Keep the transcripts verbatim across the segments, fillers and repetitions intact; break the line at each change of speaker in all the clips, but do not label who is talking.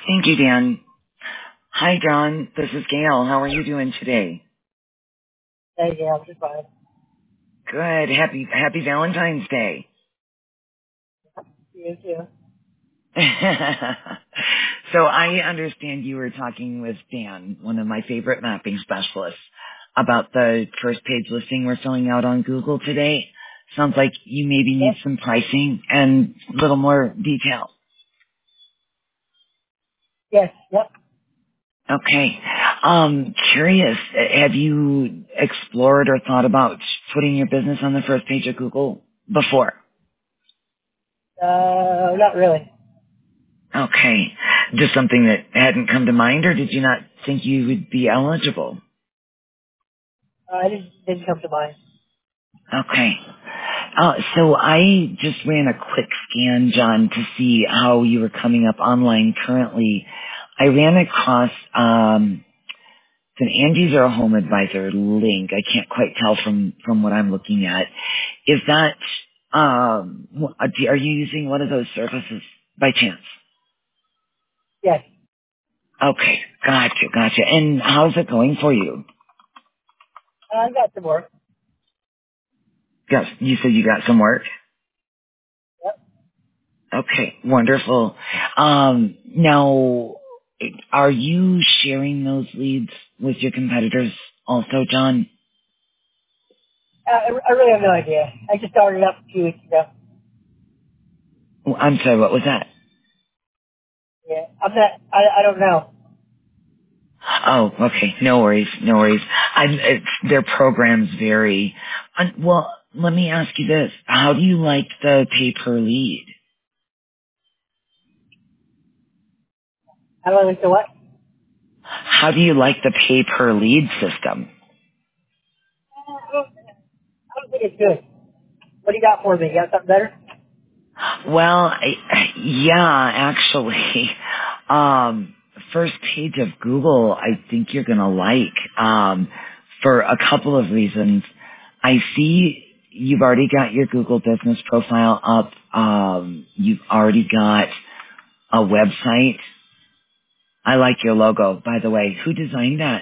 Thank you, Dan. Hi, John. This is Gail. How are you doing today?
Hey, yeah, I'm just fine.
Good. Happy Happy Valentine's Day.
You too.
So I understand you were talking with Dan, one of my favorite mapping specialists, about the first page listing we're filling out on Google today. Sounds like you maybe need
Yep.
some pricing and a little more detail.
Yes. Yep.
Okay. Um, curious, have you explored or thought about putting your business on the first page of Google before?
Uh, not really.
Okay. Just something that hadn't come to mind, or did you not think you would be eligible?
Uh, it didn't, didn't come to mind.
Okay. Uh, so I just ran a quick scan, John, to see how you were coming up online currently. I ran across um, an Angie's or a Home Advisor link. I can't quite tell from, from what I'm looking at. Is that, um, wh- are you using one of those services by chance?
Yes.
Okay, gotcha, gotcha. And how's it going for you?
Uh, I got some work.
Yes, you said you got some work?
Yep.
Okay, wonderful. Um, now, are you sharing those leads with your competitors also, John?
Uh, I, I really have no idea. I just started up a few weeks ago.
Oh, I'm sorry, what was that?
Yeah. I'm not, I, I don't know.
Oh, okay, no worries, no worries. I'm, it's, their programs vary. Uh, well, let me ask you this. How do you like the pay per lead?
I don't know what.
How do you like the pay per lead system?
I don't, I don't think it's good. What do you got for me? You got something better?
Well, I, yeah, actually, um, first page of Google, I think you're gonna like, um, for a couple of reasons. I see you've already got your Google business profile up. Um, you've already got a website. I like your logo, by the way. Who designed that?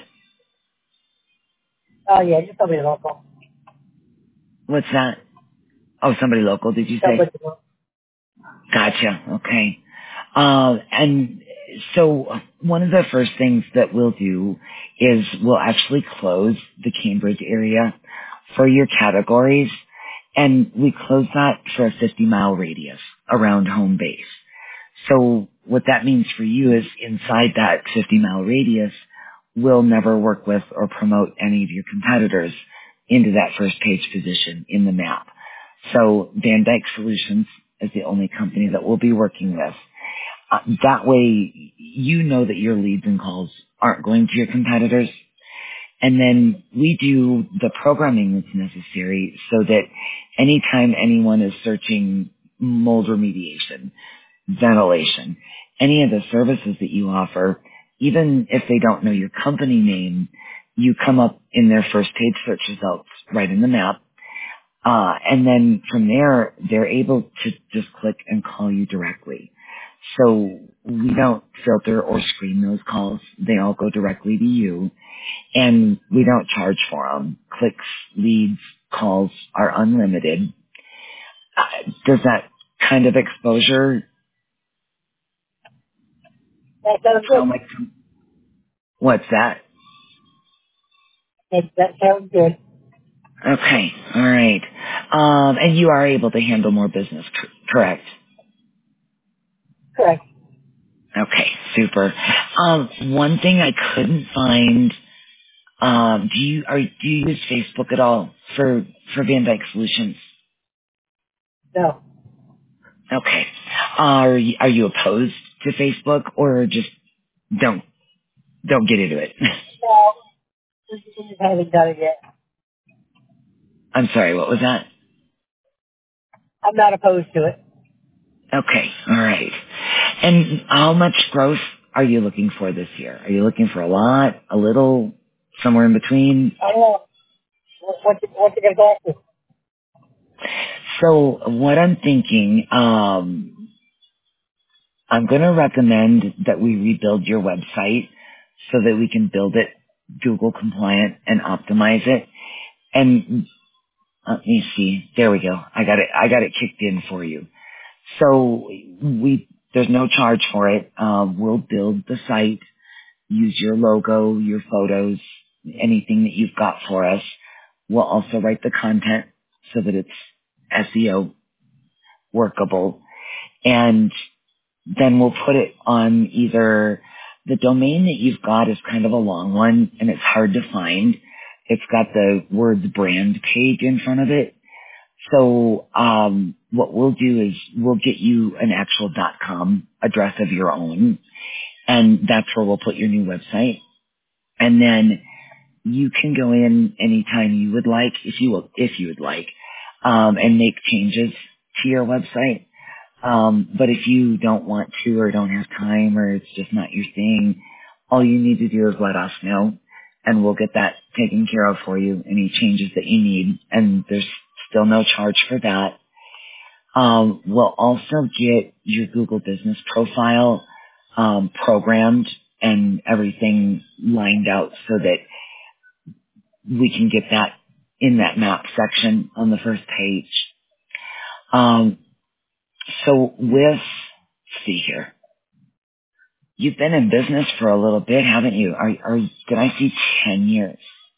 Oh, yeah, just somebody local.
What's that? Oh, somebody local, did you say?
Somebody local.
Gotcha. Okay. Uh, and so one of the first things that we'll do is we'll actually close the Cambridge area for your categories, and we close that for a fifty mile radius around home base. So what that means for you is inside that fifty mile radius, we'll never work with or promote any of your competitors into that first page position in the map. So Van Dyke Solutions is the only company that we'll be working with. Uh, that way, you know that your leads and calls aren't going to your competitors. And then we do the programming that's necessary so that anytime anyone is searching mold remediation, ventilation, any of the services that you offer, even if they don't know your company name, you come up in their first page search results right in the map. Uh, and then from there, they're able to just click and call you directly. So we don't filter or screen those calls. They all go directly to you, and we don't charge for them. Clicks, leads, calls are unlimited. Uh, does that kind of exposure
That sounds
sound
good.
like what's that?
That, that sounds good.
Okay, all right. Um, and you are able to handle more business, c- correct?
Correct.
Okay, super. Um, one thing I couldn't find. Um, do you are do you use Facebook at all for for Van Dyke Solutions?
No.
Okay. Are you, are you opposed to Facebook or just don't don't get into it?
No. We just we just haven't done it yet.
I'm sorry. What was that?
I'm not opposed to it.
Okay. All right. And how much growth are you looking for this year? Are you looking for a lot, a little, somewhere in between?
I don't know. What, what's it, what's it going to cost me?
So what I'm thinking, um, I'm going to recommend that we rebuild your website so that we can build it Google compliant and optimize it. And let me see. There we go. I got it. I got it kicked in for you. So we, there's no charge for it. Um, we'll build the site, use your logo, your photos, anything that you've got for us. We'll also write the content so that it's S E O workable. And then we'll put it on either the domain that you've got is kind of a long one and it's hard to find. It's got the words brand page in front of it. So um, what we'll do is we'll get you an actual .com address of your own, and that's where we'll put your new website. And then you can go in anytime you would like, if you will, if you would like, um, and make changes to your website. Um, but if you don't want to or don't have time or it's just not your thing, all you need to do is let us know and we'll get that taken care of for you, any changes that you need. And there's still no charge for that. Um, we'll also get your Google business profile um, programmed and everything lined out so that we can get that in that map section on the first page. Um, so with, let's see here. You've been in business for a little bit, haven't you? Are, are, did I see ten years?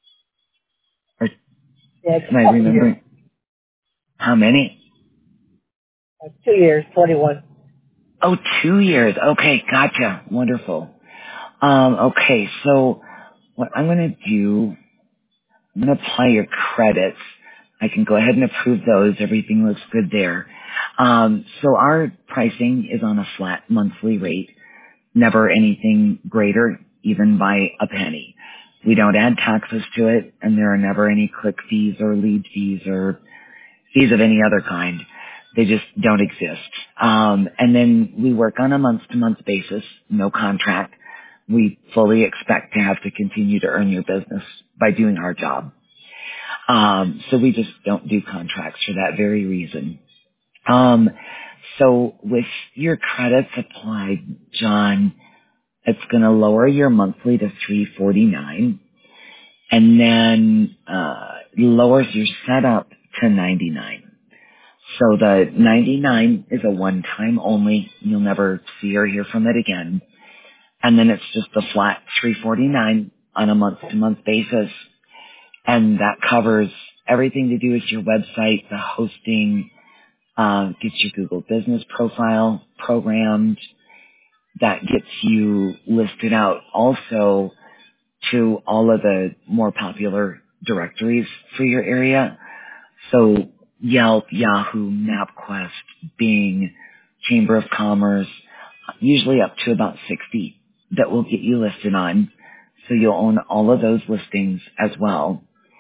Or
Yeah, it's
am I
a couple years.
remembering? How many?
Uh, two years, twenty-one.
Oh, two years. Okay, gotcha. Wonderful. Um, okay, so what I'm going to do, I'm going to apply your credits. I can go ahead and approve those. Everything looks good there. Um, so our pricing is on a flat monthly rate, never anything greater, even by a penny. We don't add taxes to it, and there are never any click fees or lead fees or fees of any other kind. They just don't exist. Um, and then we work on a month-to-month basis, no contract. We fully expect to have to continue to earn your business by doing our job. Um, so we just don't do contracts for that very reason. Um, so with your credits applied, John, it's going to lower your monthly to three forty-nine, and then uh, lowers your setup to ninety-nine. So the ninety-nine is a one-time only. You'll never see or hear from it again. And then it's just a flat three forty-nine on a month-to-month basis. And that covers everything to do with your website, the hosting, uh, gets your Google business profile programmed. That gets you listed out also to all of the more popular directories for your area. So Yelp, Yahoo, MapQuest, Bing, Chamber of Commerce, usually up to about sixty that will get you listed on. So you'll own all of those listings as well.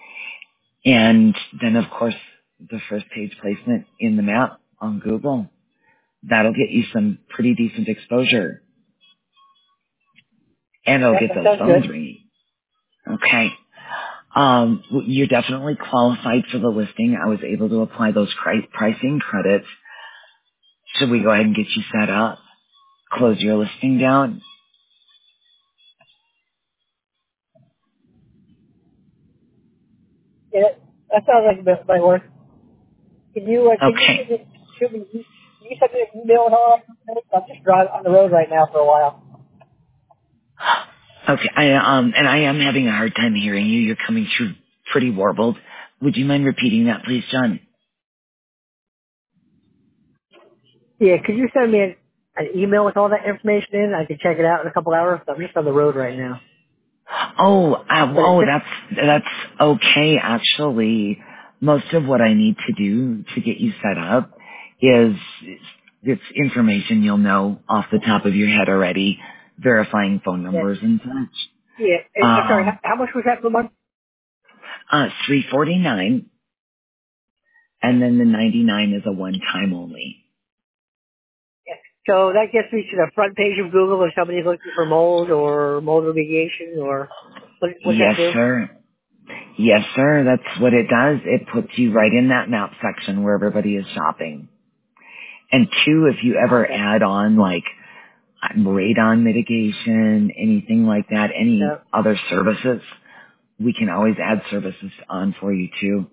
And then of course the first page placement in the map on Google. That'll get you some pretty decent exposure. And it'll
Yep,
get
that
those
sounds
phones
good.
ringing. Okay. Um, w- you're definitely qualified for the listing. I was able to apply those cri- pricing credits. Should we go ahead and get you set up? Close your listing down?
Yeah, that sounds like it might work. Can you, uh, can you
Okay.
shoot me, shoot me, can you send me an email and all that? I'm just driving on the road right now for a while.
Okay. I, um, and I am having a hard time hearing you. You're coming through pretty warbled. Would you mind repeating that, please, John?
Yeah, could you send me an, an email with all that information in? I can check it out in a couple hours. I'm just on the road right now.
Oh, uh,
But it's
oh,
just,
that's that's okay. Actually, most of what I need to do to get you set up is it's information you'll know off the top of your head already, verifying phone
yeah,
numbers and such.
yeah. eh, I'm sorry, how,
Um,
how much was that per month?
uh, three forty nine, and then the ninety nine is a one time only.
Yeah. So that gets me to the front page of Google if somebody's looking for mold or mold remediation or what, what's that
Yes,
do?
sir. Yes, sir. That's what it does. It puts you right in that map section where everybody is shopping. And two, if you ever
Okay.
add on like radon mitigation, anything like that, any
Yep.
other services, we can always add services on for you too.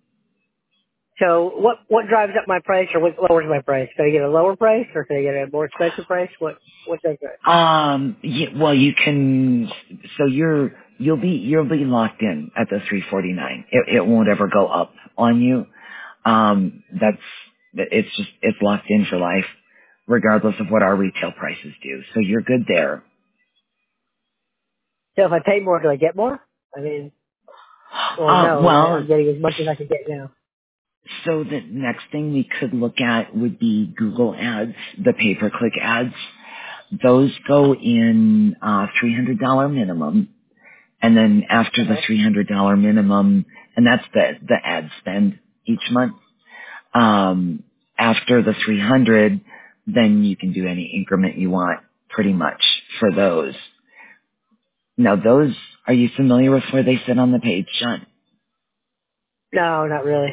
So what what drives up my price or what lowers my price? Can I get a lower price or can I get a more expensive price? What what does that?
Um, yeah, well, you can, so you're, you'll be, you'll be locked in at the three forty-nine. It, it won't ever go up on you. Um, that's, it's just, it's locked in for life, regardless of what our retail prices do. So you're good there.
So if I pay more, do I get more? I mean, or
Uh,
no, I, I'm
well,
getting as much as I can get now.
so the next thing we could look at would be Google ads, the pay-per-click ads. Those go in, uh, three hundred dollars minimum. And then after the
Uh-huh.
three hundred dollars minimum, and that's the, the ad spend each month. Um, after the three hundred, then you can do any increment you want pretty much for those. Now those, are you familiar with where they sit on the page, John?
No, not really.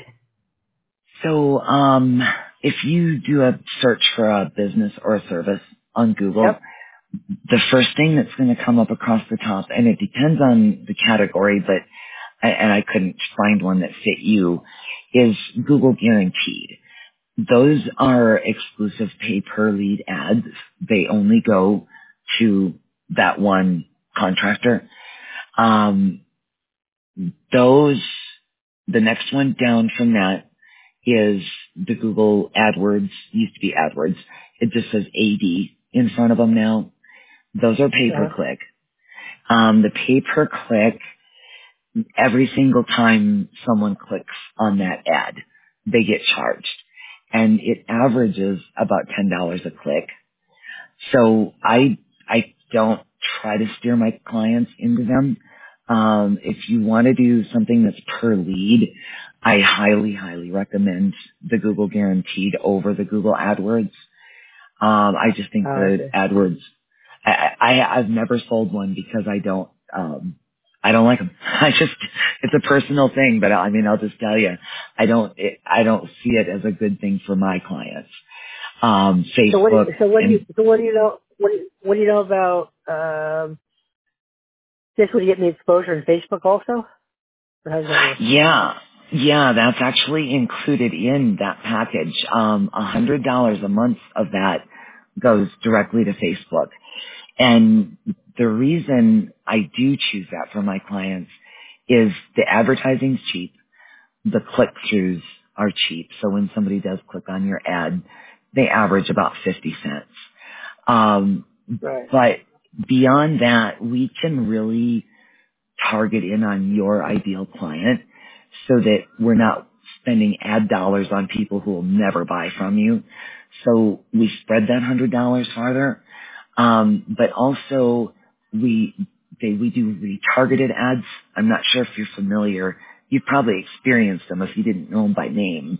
So, um, if you do a search for a business or a service on Google,
Yep.
the first thing that's going to come up across the top, and it depends on the category, but, and I couldn't find one that fit you, is Google Guaranteed. Those are exclusive pay per lead ads. They only go to that one contractor. Um, those, the next one down from that is the Google AdWords, used to be AdWords. It just says A D in front of them now. Those are pay per
Uh-huh.
click. Um, the pay per click, every single time someone clicks on that ad, they get charged. And it averages about ten dollars a click. So I, I don't try to steer my clients into them. Um, if you want to do something that's per lead, I highly, highly recommend the Google Guaranteed over the Google AdWords. Um, I just
Oh,
think
I
the
see.
AdWords, I, I, I've never sold one because I don't, um, I don't like them. I just, it's a personal thing, but I mean, I'll just tell you, I don't, it, I don't see it as a good thing for my clients. Um,
So what do you,
Facebook
so what do you,
and
so what do you know, what do you, what do you know about, um, this would get me exposure in Facebook also? Or how does that work?
yeah, yeah, that's actually included in that package. Um, a hundred dollars a month of that goes directly to Facebook. And the reason I do choose that for my clients is the advertising's cheap. The click-throughs are cheap. So when somebody does click on your ad, they average about fifty cents. Um,
Right.
but beyond that, we can really target in on your ideal client so that we're not spending ad dollars on people who will never buy from you. So we spread that one hundred dollars farther. Um, but also we they we do retargeted ads. I'm not sure if you're familiar. You've probably experienced them if you didn't know them by name.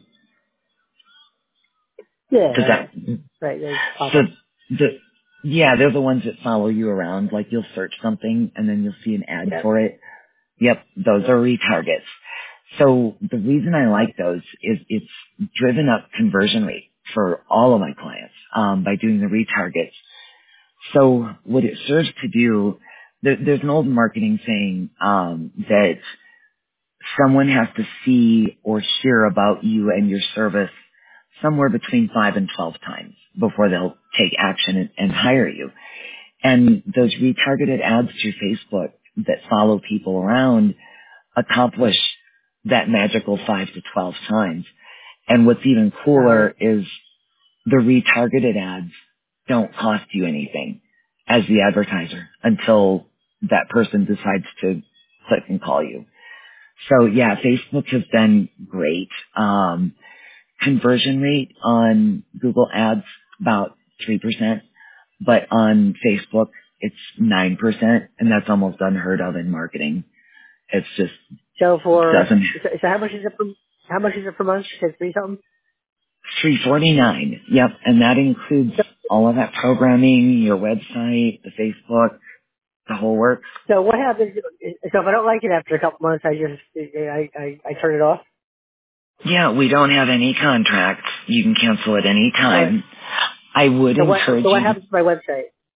Yeah,
Does
right.
that
Right, they pop
so
up.
the yeah, they're the ones that follow you around. Like you'll search something and then you'll see an ad
Yeah.
for it. Yep, those are retargets. So the reason I like those is it's driven up conversion rate for all of my clients um, by doing the retargets. So what it serves to do, there, there's an old marketing saying um, that someone has to see or hear about you and your service somewhere between five and twelve times before they'll take action and, and hire you. And those retargeted ads through Facebook that follow people around accomplish that magical five to twelve times. And what's even
Uh,
cooler is the retargeted ads don't cost you anything as the advertiser until that person decides to click and call you. So yeah, Facebook has been great. Um, conversion rate on Google ads about three percent, but on Facebook it's nine percent, and that's almost unheard of in marketing. It's just
so for,
doesn't
so, so how much is it per, how much is it per month? You said three something?
three forty-nine. Yep, and that includes
So,
all of that programming, your website, the Facebook, the whole works.
so what happens, so if I don't like it after a couple months, I just, I, I, I turn it off?
Yeah, we don't have any contracts. You can cancel at any
Alright.
time. I would
So what,
encourage
so what
you to,
happens to my website?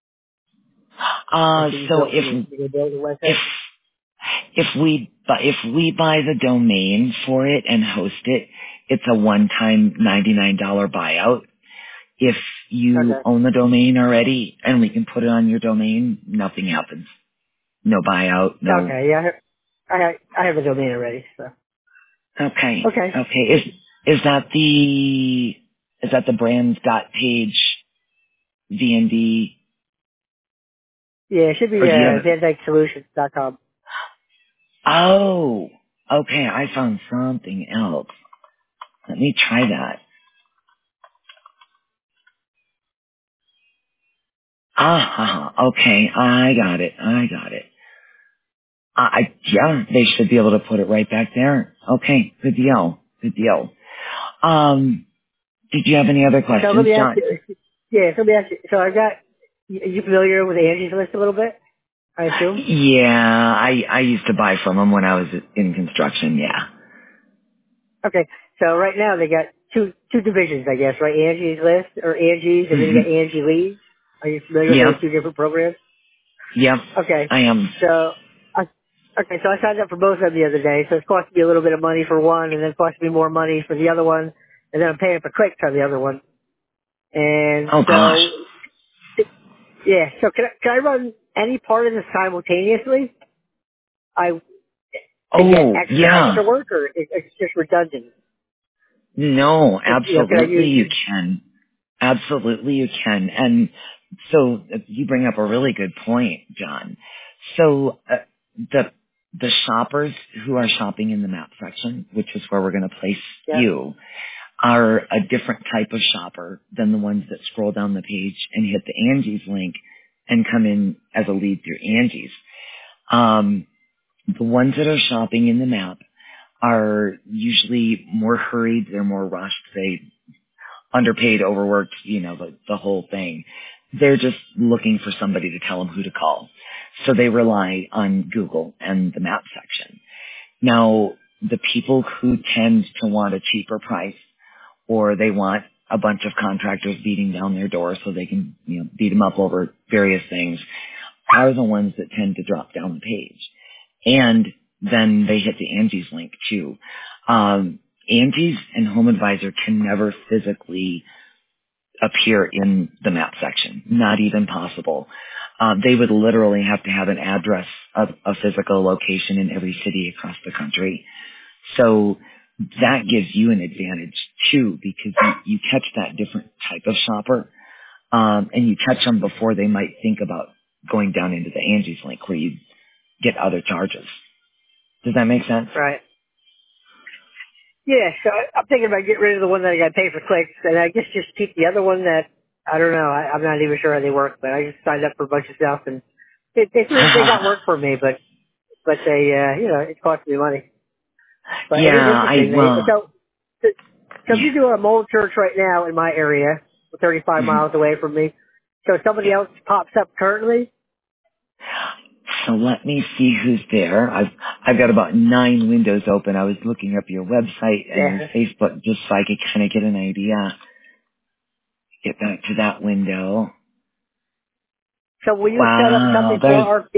Uh,
Can you
so
tell
if
me? Can you build a
if
website?
if we bu- if we buy the domain for it and host it, it's a one-time ninety-nine dollars buyout. If you
Okay.
own the domain already and we can put it on your domain, nothing happens. No buyout, no.
Okay. Yeah. I I I have a domain already. So.
Okay,
Okay.
okay. Is is that the is that the brands dot page V N D
Yeah, it should be
or do you
uh,
have?
van dyke solutions dot com.
Oh, okay. I found something else. Let me try that. Ah, okay. I got it. I got it. I, I yeah, they should be able to put it right back there. Okay, good deal. Good deal. Um, did you have any other
So let
questions,
me ask
John?
you. Yeah, so let me ask you. So I got. You you familiar with Angie's List a little bit? I assume.
Yeah, I I used to buy from them when I was in construction. Yeah.
Okay. So right now they got two two divisions, I guess, right? Angie's List or Angie's, and then you
hmm
got Angie Leads. Are you familiar with
Yep.
those two different programs?
Yep.
Okay.
I am.
So, I, okay, so I signed up for both of them the other day. So it's costing me a little bit of money for one, and then it's costing me more money for the other one, and then I'm paying for clicks on the other one. And
Oh gosh.
so, yeah. So can I, can I run any part of this simultaneously? I to get
Oh
extra
yeah.
extra work, or it, it's just redundant?
No,
It, you know, can I
absolutely
use?
you can. Absolutely you can. And so uh, you bring up a really good point, John. So uh, the the shoppers who are shopping in the map section, which is where we're going to place
Yeah.
you, are a different type of shopper than the ones that scroll down the page and hit the Angie's link and come in as a lead through Angie's. Um, the ones that are shopping in the map are usually more hurried, they're more rushed, they underpaid, overworked, you know, the, the whole thing. They're just looking for somebody to tell them who to call. So they rely on Google and the map section. Now, the people who tend to want a cheaper price or they want a bunch of contractors beating down their door so they can, you know, beat them up over various things are the ones that tend to drop down the page. And then they hit the Angie's link too. Um, Angie's and Home Advisor can never physically appear in the map section. Not even possible. Um, they would literally have to have an address of a physical location in every city across the country. So that gives you an advantage too, because you, you catch that different type of shopper, um, and you catch them before they might think about going down into the Angie's link where you get other charges. Does that make sense?
Right. Yeah. So I- I'm thinking about getting rid of the one that I got to pay for clicks, and I guess just keep the other one that I don't know. I, I'm not even sure how they work, but I just signed up for a bunch of stuff, and they they, they got work for me, but but they uh, you know it cost me money. But it is
Yeah, I
interesting. They,
well,
so, so if
yeah.
you do a mold church right now in my area, thirty-five
Mhm.
miles away from me, so somebody
Yeah.
else pops up currently?
So let me see who's there. I've I've got about nine windows open. I was looking up your website and your
Yeah.
Facebook just so I could kind of get an idea. Get back to that window.
So will you set up
Wow,
something for
there's
our...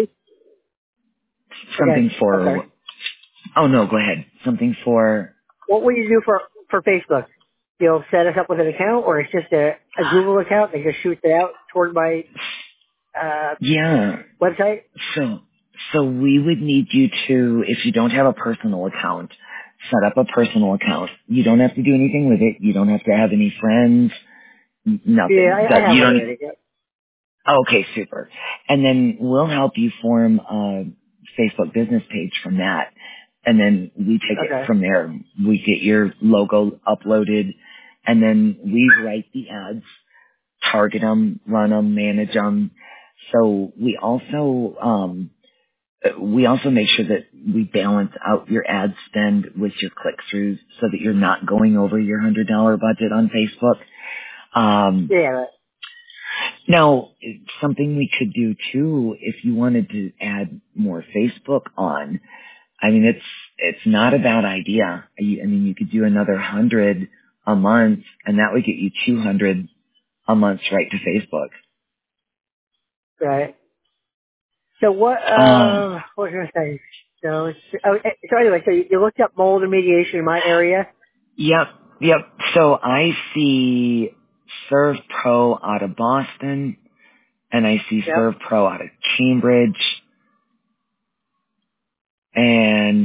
Okay,
something
I'm sorry.
for. Oh no, go ahead. Something for.
What will you do for, for Facebook? You'll set us up with an account, or it's just a, a Google account that just shoots it out toward my uh,
Yeah.
website?
So so we would need you to, if you don't have a personal account, set up a personal account. You don't have to do anything with it. You don't have to have any friends. n-
Yeah,
Nothing.
I, I
That
have
you
one
don't.
already. Yep.
Okay, super. And then we'll help you form a Facebook business page from that. And then we take it
Okay.
from there. We get your logo uploaded and then we write the ads, target them, run them, manage them. So we also, um, we also make sure that we balance out your ad spend with your click-throughs so that you're not going over your one hundred dollars budget on Facebook. Um,
Yeah.
Now, something we could do too, if you wanted to add more Facebook on, I mean, it's, it's not a bad idea. I I mean, you could do another hundred a month and that would get you two hundred a month right to Facebook.
Right. So what?
Um,
Uh, what was I going to say? So, it's, oh, eh, so anyway, so you, you looked up mold remediation in my area.
yep, yep. So I see Serve Pro out of Boston, and I see
Yep.
Serve Pro out of Cambridge, and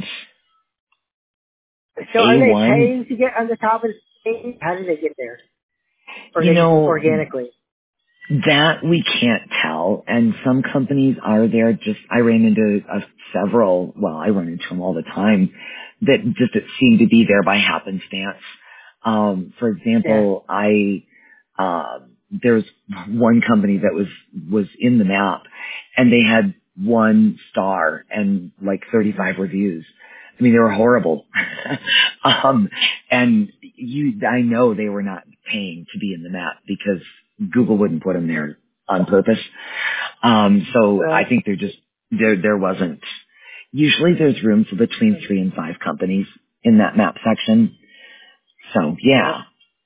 So are they
A one.
paying to get on the top of the stage? How did they get there? Or
You
they just
know,
organically?
that we can't tell, and some companies are there. Just I ran into uh, several. Well, I run into them all the time. That just seem to be there by happenstance. Um, for
Yeah.
example, I uh, there's one company that was was in the map, and they had one star and like thirty-five reviews. I mean, they were horrible. um, and you, I know they were not paying to be in the map because Google wouldn't put them there on purpose. Um, so I
Right.
think there just, there, there wasn't, usually there's room for between three and five companies in that map section. So
Yep.
yeah.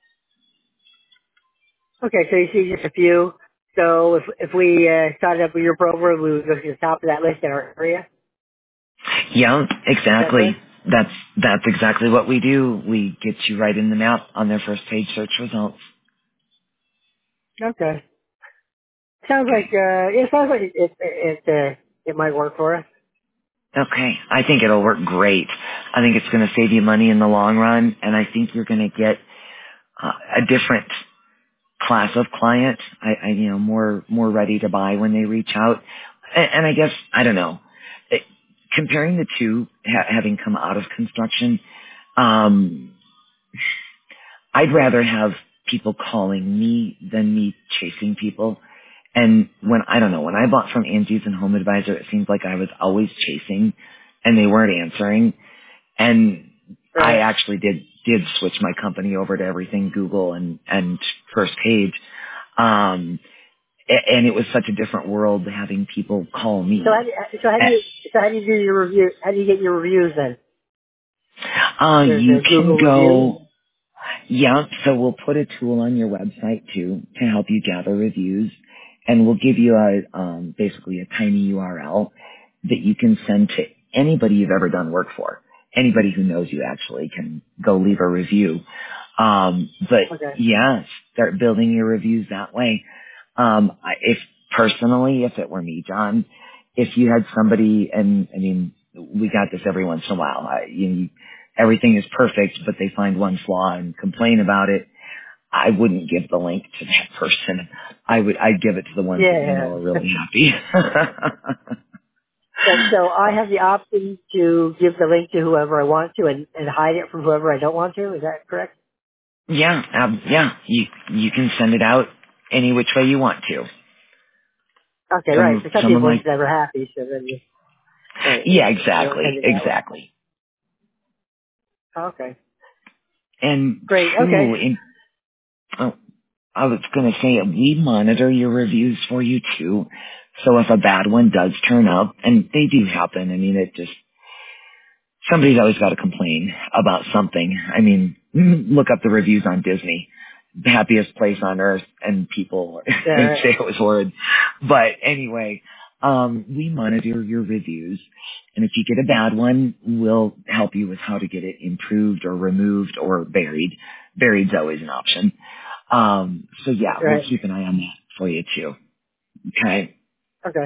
Okay, so you see just a few. So if if we uh, started up with your program, we would go to the top of that list in our area.
Yeah,
Is that
exactly.
correct?
That's, that's exactly what we do. We get you right in the map on their first page search results.
Okay. Sounds like
Okay.
uh, it sounds like it it it, uh, it might work for us.
Okay. I think it'll work great. I think it's going to save you money in the long run, and I think you're going to get uh, a different class of client. I, I, you know, more more ready to buy when they reach out. And, and I guess I don't know. It, comparing the two, ha- having come out of construction, um, I'd rather have people calling me than me chasing people. And when, I don't know, when I bought from Angie's and Home Advisor, it seems like I was always chasing and they weren't answering. And I
Right.
actually did, did switch my company over to everything Google and, and First Page. Um, a- and it was such a different world having people call
So how
me.
do you, so how do you so how do you do your review? How do you get your reviews then?
Uh,
There's
you
a
can
Google review.
go. Yeah, so we'll put a tool on your website too to help you gather reviews, and we'll give you a um, basically a tiny U R L that you can send to anybody you've ever done work for. Anybody who knows you actually can go leave a review. Um, but
Okay.
yeah, start building your reviews that way. Um, I- if personally, if it were me, John, if you had somebody, and I mean, we got this every once in a while. I, you, everything is perfect, but they find one flaw and complain about it. I wouldn't give the link to that person. I would, I'd give it to the ones that you know
Yeah.
are really happy.
So, so I have the option to give the link to whoever I want to and, and hide it from whoever I don't want to. Is that correct?
yeah, um, yeah. You you can send it out any which way you want to.
Okay, right.
Some
So some
some of
people are
my
just never happy, so then you, right,
yeah,
you don't
exactly,
send it that way.
exactly.
Okay.
And
Great. Okay.
two, in, oh, I was going to say we monitor your reviews for you too. So if a bad one does turn up, and they do happen, I mean, it just somebody's always got to complain about something. I mean, look up the reviews on Disney. The happiest place on earth, and people
Yeah,
say
right.
it was horrid. But anyway, um, we monitor your reviews, and if you get a bad one, we'll help you with how to get it improved or removed or buried. Buried's always an option. Um, so yeah, we'll
Right.
keep an eye on that for you too. Okay.
Okay.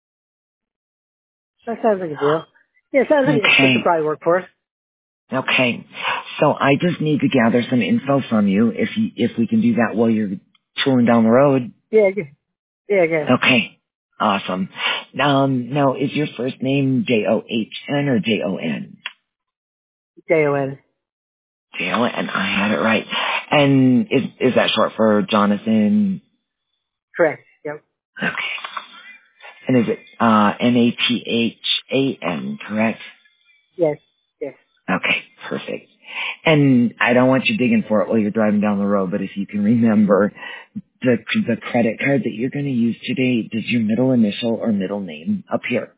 That sounds like a deal. Yeah, it sounds like it, it could
Okay.
probably work for us.
Okay. So I just need to gather some info from you. If you, if we can do that while you're tooling down the road.
Yeah, yeah, yeah, yeah.
Okay. Awesome. Um, now, is your first name J O H N or J O N?
J O N.
J O N. I had it right. And is is that short for Jonathan?
Correct. Yep.
Okay. And is it uh, N A T H A N, correct?
Yes. Yes.
Okay, perfect. And I don't want you digging for it while you're driving down the road, but if you can remember, the the credit card that you're going to use today, does your middle initial or middle name appear?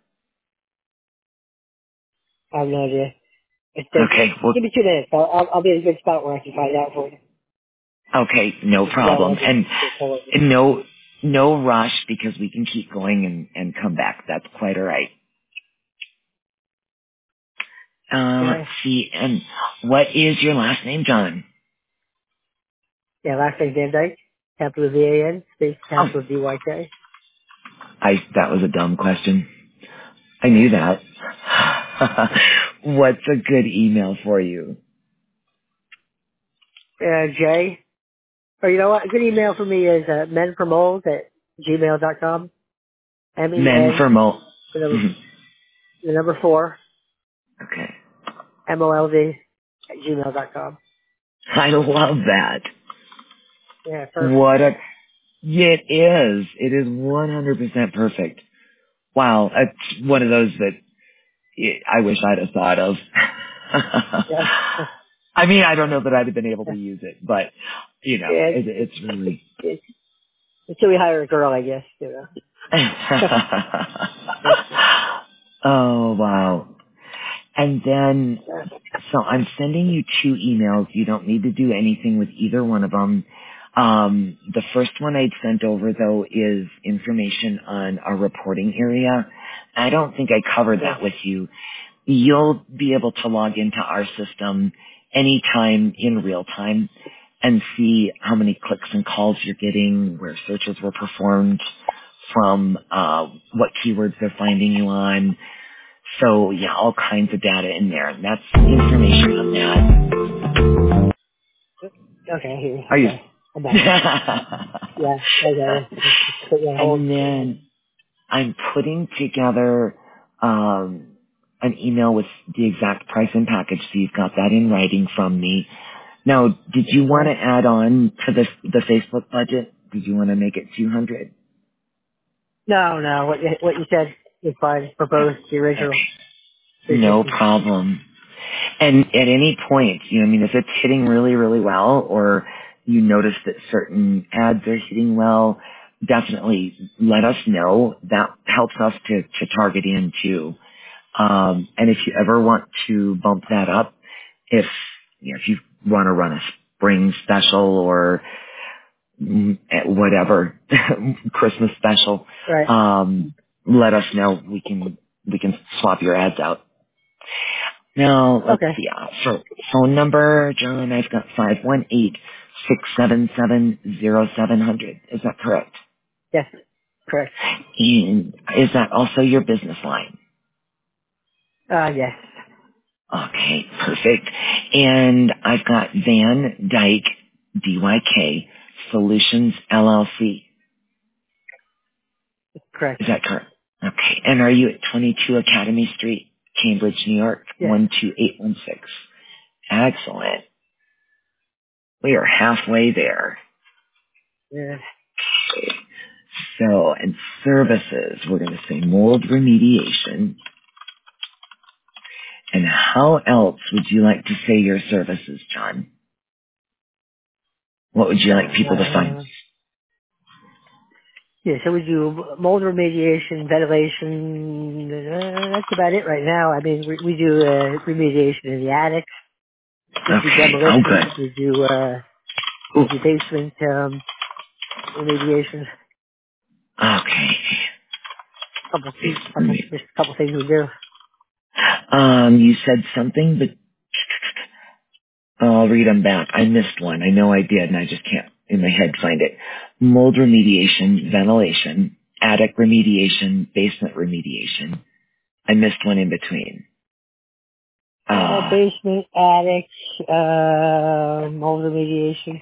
I have no idea. It's, uh,
Okay, well,
give me two minutes. I'll, I'll, I'll be in a good spot where I can find out for you.
okay, no
Just as long
problem.
as I
And
can pull over.
no, no rush because we can keep going and, and come back. That's quite all right. Uh, let's
Okay.
see. And what is your last name, John?
Yeah, last name Van Dyke, capital V A N, space
Oh,
capital D Y K.
I, that was a dumb question. I knew that. What's a good email for you?
Uh, Jay. Or you know what? A good email for me is uh, menformold at gmail dot com. M E
Men
N
for Mo.
the number
Mhm.
the number four
Okay.
M O L D at gmail dot com.
I love that.
Yeah, perfect.
What a, it is. It is one hundred percent perfect. Wow. It's one of those that I wish I'd have thought of.
Yeah.
I mean, I don't know that I'd have been able to use it, but, you know,
Yeah,
it, it's really...
it's, until we hire a girl, I guess. You know.
Oh, wow. And then, so I'm sending you two emails. You don't need to do anything with either one of them. Um, the first one I'd sent over, though, is information on our reporting area. I don't think I covered
Okay.
that with you. You'll be able to log into our system anytime in real time and see how many clicks and calls you're getting, where searches were performed from, uh, what keywords they're finding you on. So yeah, all kinds of data in there. And that's information on that.
Okay. Here.
Are you?
Okay. I'm back. Yeah. Okay. Just, just put you on hold.
And then I'm putting together um, an email with the exact price and package, so you've got that in writing from me. Now, did you want to
Okay.
add on to the the Facebook budget? Did you want to make it two hundred?
No, no. What you what you said is fine. Propose the original three
No
fifty.
problem. And at any point, you know, I mean, if it's hitting really, really well, or you notice that certain ads are hitting well, definitely let us know. That helps us to, to target in too. Um, and if you ever want to bump that up, if, you know, if you want to run a spring special or mm, whatever, Christmas special,
Right.
um, let us know. We can, we can swap your ads out. Now, let's
Okay.
see. Uh, so, phone number, John, I've got five one eight six seven seven zero seven zero zero. Is that correct?
Yes. Correct.
And is that also your business line?
Uh, yes.
Okay, perfect. And I've got Van Dyke, D Y K, Solutions, L L C.
Correct.
Is that correct? Okay. And are you at twenty-two Academy Street, Cambridge, New York,
Yes.
one two eight one six? Excellent. We are halfway there.
Yeah.
So, and services, we're going to say mold remediation. And how else would you like to say your services, John? What would you like people to find?
Uh, yeah, so we do mold remediation, ventilation. Uh, that's about it right now. I mean, we, we do uh, remediation in the attic. We do
Okay. Oh,
demolitions.
good.
We do uh, we
Ooh,
do basement um, remediation.
okay.
Couple, couple, just a couple things we do.
Um, you said something, but I'll read them back. I missed one. I know I did, and I just can't in my head find it. Mold remediation, ventilation, attic remediation, basement remediation. I missed one in between.
Uh,
Uh,
basement, attic, uh, mold remediation.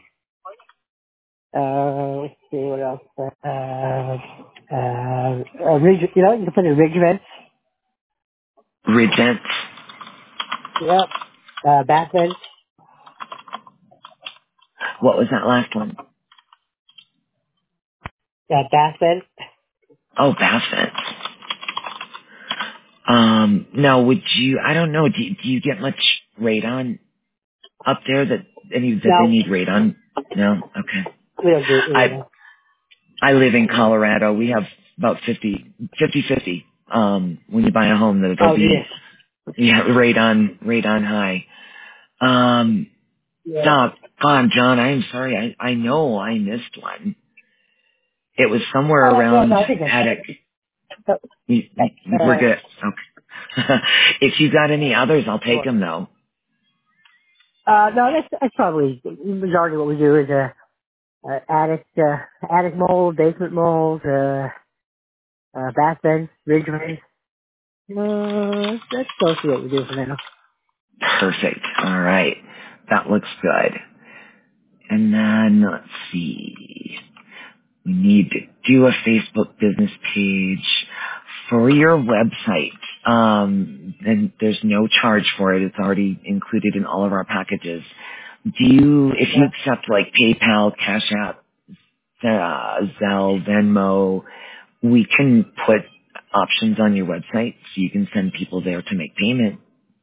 Uh, let's see what else. Uh, uh, uh, ridge, you know, you can put in ridge vents.
Regent.
Yep. Uh, bath vents.
What was that last one?
Uh, bath vents.
Oh, Bassett. Um, now would you, I don't know, do, do you get much radon up there that any, that they
No,
need radon? No? Okay.
we don't do it. You
I,
know.
I live in Colorado. We have about fifty, fifty, fifty. Um, when you buy a home that it'll
Oh, yes.
be, yeah, radon, radon high. Um,
Yeah.
no, God, John, I'm sorry. I, I know I missed one. It was somewhere
Oh, no,
around
no, I think
attic.
that's,
You,
uh,
you, we're
uh,
good. Okay. If you got any others, I'll take
sure.
them though.
Uh, no, that's, that's probably the majority of what we do is, uh, uh attic, uh, attic mold, basement mold, uh, uh, bath vents, ridge vents. Uh, that's mostly what we do for now.
Perfect. All right. That looks good. And then let's see. We need to do a Facebook business page for your website. Um, and there's no charge for it. It's already included in all of our packages. Do you, if you
Okay.
accept like PayPal, Cash App, uh, Zelle, Venmo, we can put options on your website so you can send people there to make payment.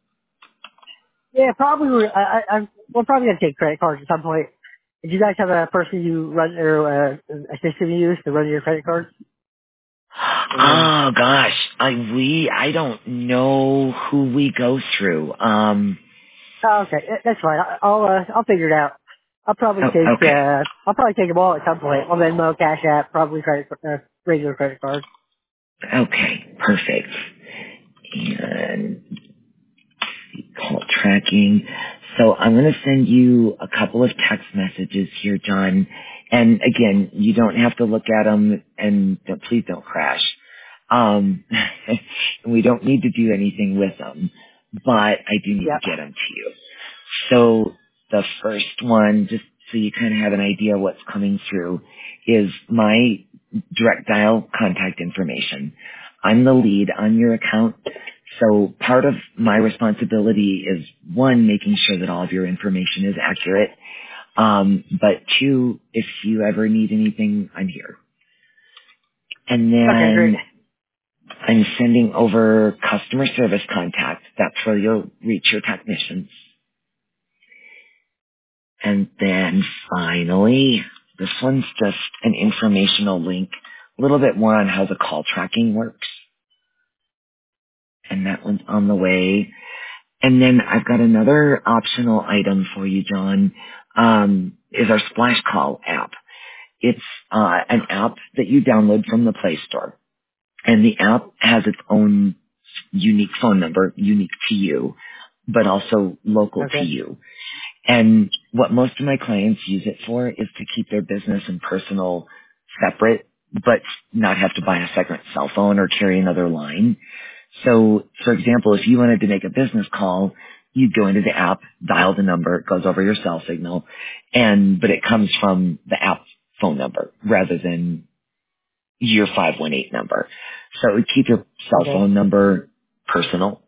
Yeah, probably. We're, I, I, I'm, we're probably gonna take credit cards at some point. Did you guys have a person you run or uh, a system you use to run your credit cards? Or
Oh gosh, I we I don't know who we go through. Um,
oh, okay, that- that's fine. I- I'll uh, I'll figure it out. I'll probably
oh,
take
okay,
uh I'll probably take them all at some point. I'll Venmo, Cash App, probably credit uh, regular credit card.
okay, perfect. And call tracking. So I'm going to send you a couple of text messages here, John. And again, you don't have to look at them, and don't, please don't crash. Um, we don't need to do anything with them, but I do need to
Yep.
get them to you. So the first one, just so you kind of have an idea what's coming through, is my direct dial contact information. I'm the lead on your account. So part of my responsibility is one, making sure that all of your information is accurate. Um, but two, if you ever need anything, I'm here. And
Okay, great.
then I'm sending over customer service contact. That's where you'll reach your technicians. And then finally, this one's just an informational link, a little bit more on how the call tracking works. And that one's on the way. And then I've got another optional item for you, John, um, is our Splash Call app. It's uh, an app that you download from the Play Store. And the app has its own unique phone number, unique to you, but also local to
Okay.
you. And what most of my clients use it for is to keep their business and personal separate, but not have to buy a second cell phone or carry another line. So, for example, if you wanted to make a business call, you'd go into the app, dial the number, it goes over your cell signal, and but it comes from the app phone number rather than your five one eight number. So it would keep your cell
Okay.
phone number personal.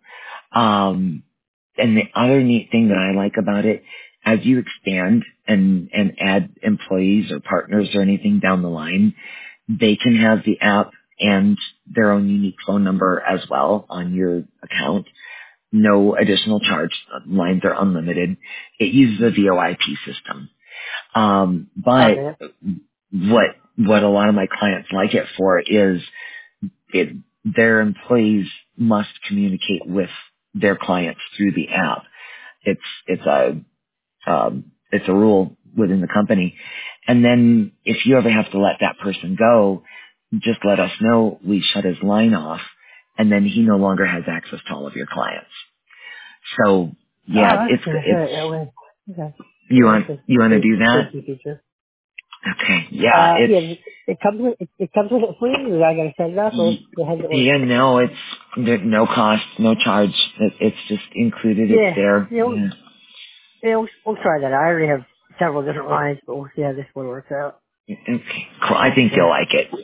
Um, and the other neat thing that I like about it, as you expand and, and add employees or partners or anything down the line, they can have the app and their own unique phone number as well on your account. No additional charge. Lines are unlimited. It uses a V O I P system. Um, but
Okay.
what, what a lot of my clients like it for is it, their employees must communicate with their clients through the app. It's it's a um, it's a rule within the company. And then if you ever have to let that person go, just let us know. We shut his line off, and then he no longer has access to all of your clients. So
Oh,
yeah,
that's
it's
good.
it's
Uh, uh, okay.
you
Yeah,
want
that's a
you want to
great
do that?
safety feature.
Okay, yeah,
Uh,
it's
yeah, it comes with it, it comes with it free. Or I gotta set it up, or
y-
how does it work?
yeah, no, it's there, no cost, no charge. It, it's just included. It's
Yeah,
there.
yeah, we'll,
Yeah.
yeah, we'll, we'll try that. I already have several different lines, but we'll see how this one works out.
Okay, cool. I think
Yeah.
you'll like it.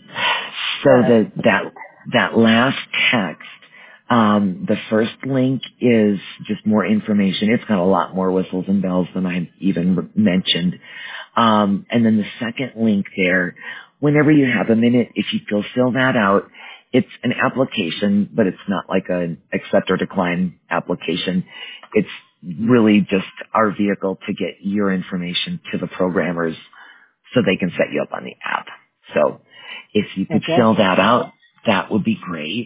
So
All right.
the that that last text, um, the first link is just more information. It's got a lot more whistles and bells than I even mentioned. Um, and then the second link there, whenever you have a minute, if you go fill that out, it's an application, but it's not like an accept or decline application. It's really just our vehicle to get your information to the programmers so they can set you up on the app. So if you could
Okay.
fill that out, that would be great.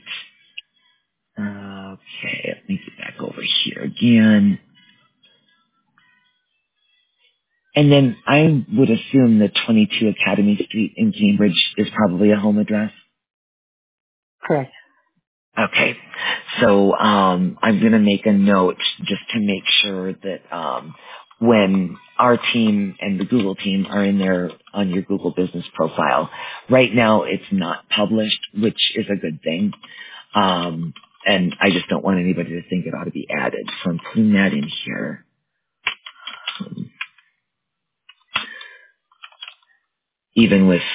Okay, let me get back over here again. And then I would assume the twenty-two Academy Street in Cambridge is probably a home address.
Correct.
Okay. So um, I'm going to make a note just to make sure that um, when our team and the Google team are in there on your Google business profile, right now it's not published, which is a good thing. Um, and I just don't want anybody to think it ought to be added. So I'm putting that in here. Even with,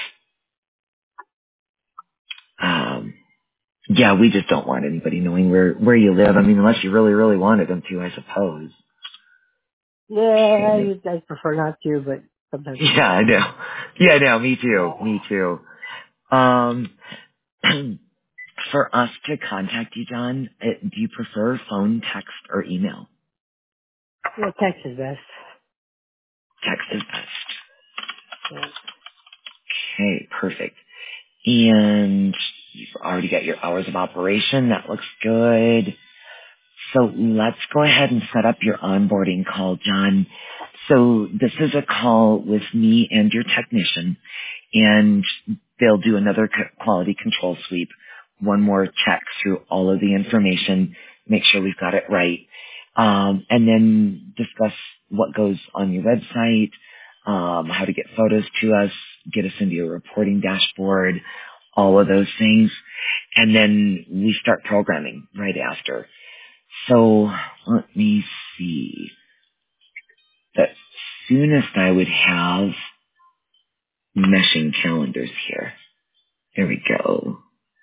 um, yeah, we just don't want anybody knowing where, where you live. I mean, unless you really, really wanted them to, I suppose.
Yeah, I, I prefer not to, but sometimes you
Yeah,
do.
I know. Yeah, no, me too.
Yeah.
Me too. Um, for us to contact you, John, uh, do you prefer phone, text, or email?
Well, text is best.
Text is best.
Yeah.
Okay, perfect. And you've already got your hours of operation. That looks good. So let's go ahead and set up your onboarding call, John. So this is a call with me and your technician, and they'll do another c- quality control sweep, one more check through all of the information, make sure we've got it right, um, and then discuss what goes on your website, um, how to get photos to us, get us into your reporting dashboard, all of those things, and then we start programming right after. So let me see. The soonest I would have meshing calendars here. There we go.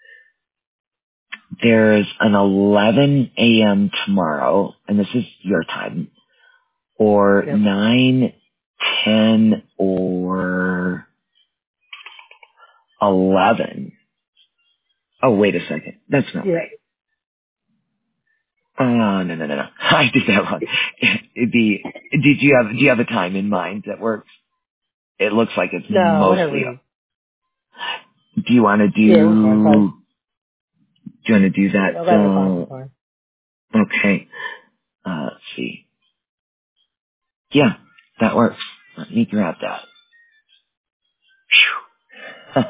There's an eleven a.m. tomorrow, and this is your time, or
Yep.
nine, ten, or eleven. Oh, wait a second. That's not
Yeah.
right. Oh, no, no, no, no. I did that wrong. It'd be, did you have, do you have a time in mind that works? It looks like it's
No, whatever
mostly,
you.
do you want to
Yeah, we're fine. Fine.
do, do you want to do
Yeah, eleven o'clock is
that,
fine.
uh, okay, uh, let's see. Yeah, that works. Let me grab that. Phew.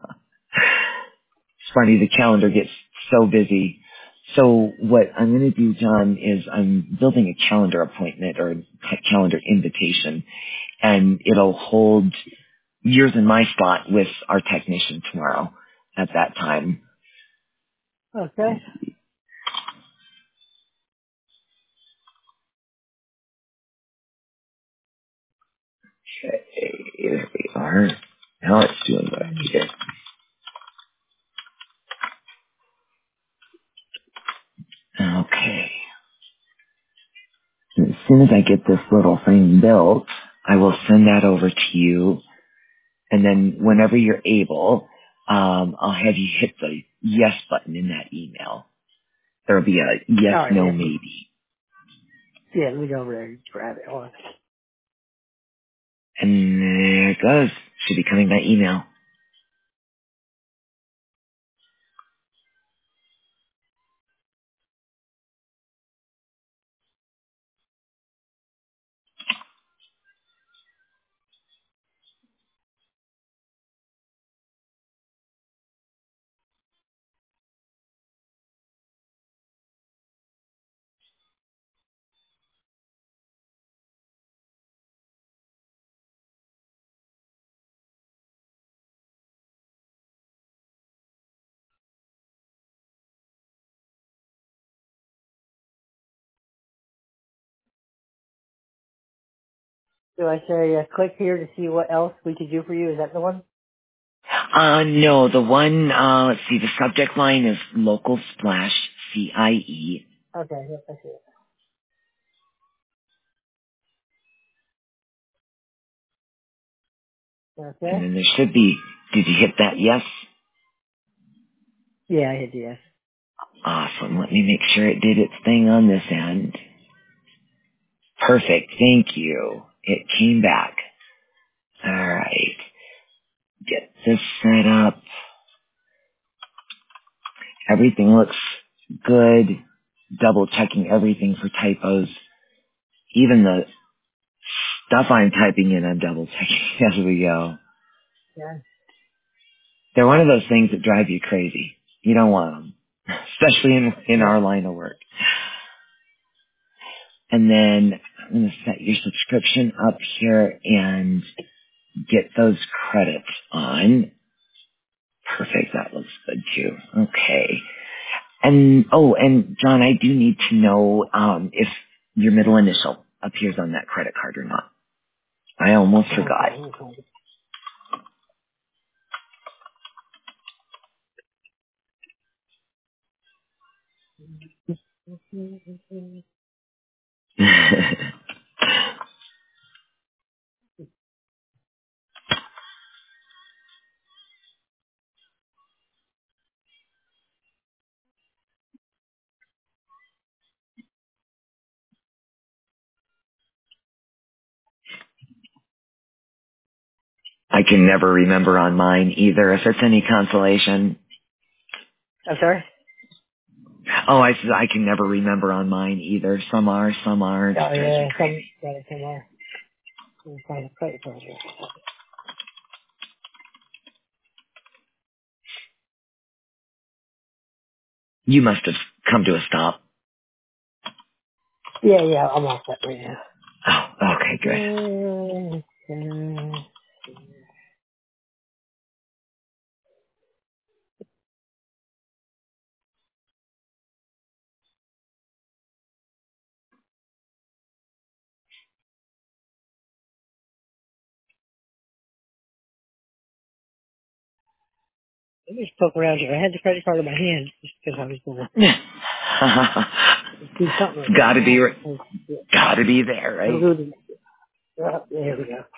It's funny, the calendar gets so busy. So what I'm going to do, John, is I'm building a calendar appointment or a calendar invitation, and it'll hold yours in my slot with our technician tomorrow at that time.
Okay.
Okay, there we are. Now it's doing what I needed. Okay. As soon as I get this little thing built, I will send that over to you. And then whenever you're able, um, I'll have you hit the yes button in that email. There'll be a yes,
All right.
no,
Yeah.
maybe.
Yeah. Let me go over there and grab it. Hold on.
And there it goes. Should be coming by email.
Do I say uh, click here to see what else we could do for you? Is that the one?
Uh, no, the one, uh, let's see, the subject line is local splash, C I E.
Okay. Yep. I see it.
And
Okay.
then there should be, did you hit that yes?
Yeah, I hit yes.
Awesome. Let me make sure it did its thing on this end. Perfect. Thank you. It came back. All right. Get this set up. Everything looks good. Double checking everything for typos. Even the stuff I'm typing in, I'm double checking as we go.
Yeah.
They're one of those things that drive you crazy. You don't want them, especially in in
Yeah.
our line of work. And then I'm going to set your subscription up here and get those credits on. Perfect. That looks good too. Okay. And, oh, and John, I do need to know um, if your middle initial appears on that credit card or not. I almost forgot.
Okay. Okay.
I can never remember on mine either, if it's any consolation.
I'm sorry?
Oh, I said I can never remember on mine either. Some are, some aren't.
Oh,
It drives
yeah.
me crazy.
Some, yeah, some are. Let me find a credit card here.
You must have come to a stop.
Yeah, yeah. I'm off that right now.
Oh, okay, good.
Uh, uh, let me just poke around here. I had the credit card in my hand just because I was going to do something with it.
gotta be,
Uh, yeah.
gotta be there,
I'll
right?
do the, uh, there we go.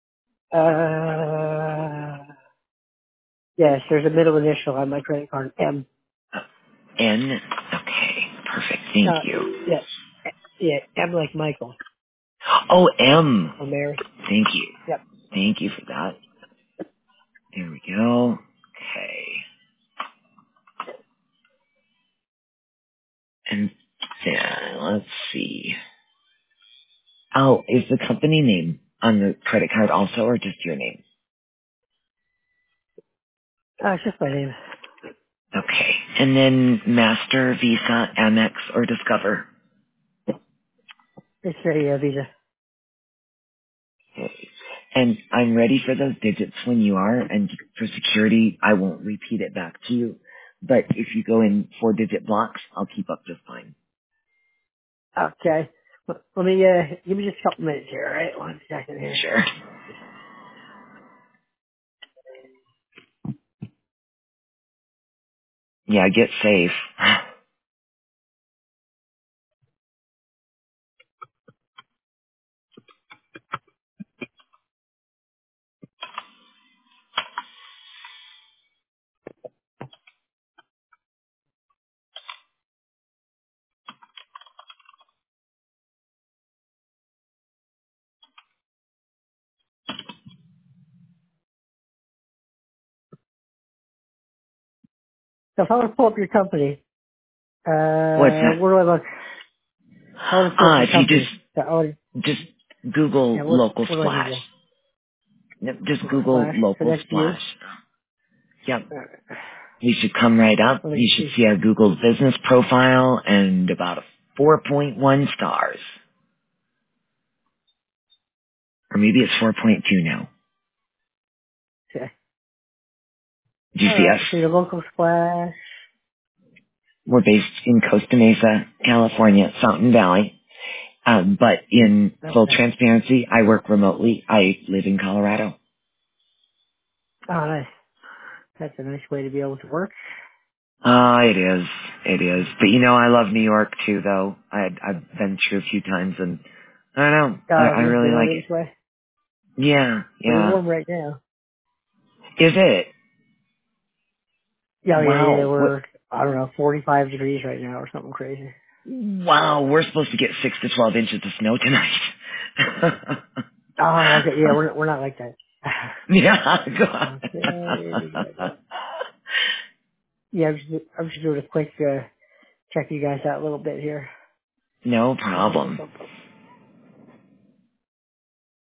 Uh, yes, there's a middle initial on my credit card. M.
N. Okay, perfect. Thank
Uh,
you.
yeah, yeah, M like Michael
Oh, M.
or Mary.
Thank you.
Yep.
Thank you for that. There we go. Okay. And then, let's see. Oh, is the company name on the credit card also, or just your name?
Uh, it's just my name.
Okay. And then Master, Visa, Amex, or Discover.
It's a uh, Visa.
Okay. And I'm ready for those digits when you are, and for security, I won't repeat it back to you. But if you go in four-digit blocks, I'll keep up just fine.
Okay. Well, let me, uh, give me just a couple minutes here, alright? One second here.
Sure. Yeah, get safe.
So if I want to pull up your company,
What's
uh,
that?
where do I look? I want to pull up
Ah,
your
if you
company.
just,
So I want
just Google
yeah, what,
local
what do I need
splash.
to
Yep, just
Google
Google
Splash? So
local
that's you?
splash. Yep.
Uh,
You should come right up.
let me
You should
see.
see our Google business profile and about a four point one stars. Or maybe it's four point two now.
Okay.
Do you see
Alright,
us?
so your local Splash.
We're based in Costa Mesa, California, Fountain Valley. Um, but in full
Okay.
transparency, I work remotely. I live in Colorado.
Oh, nice. That's a nice way to be able to work.
Uh, it is. It is. But you know, I love New York too, though. I, I've been through a few times and I don't know. I,
Uh,
I
miss the
really like
weather
it.
this way.
Yeah,
Pretty
yeah.
warm right now.
Is it?
Yeah, oh, yeah, yeah,
Wow. What?
we're, I don't know, forty-five degrees right now or something crazy.
Wow. We're supposed to get six to twelve inches of snow tonight.
Oh, okay, yeah, we're, we're not like that.
yeah. God.
Okay. Yeah, I'm just, I'm just doing a quick, uh, check you guys out a little bit here.
no
Uh,
problem.
bum, bum.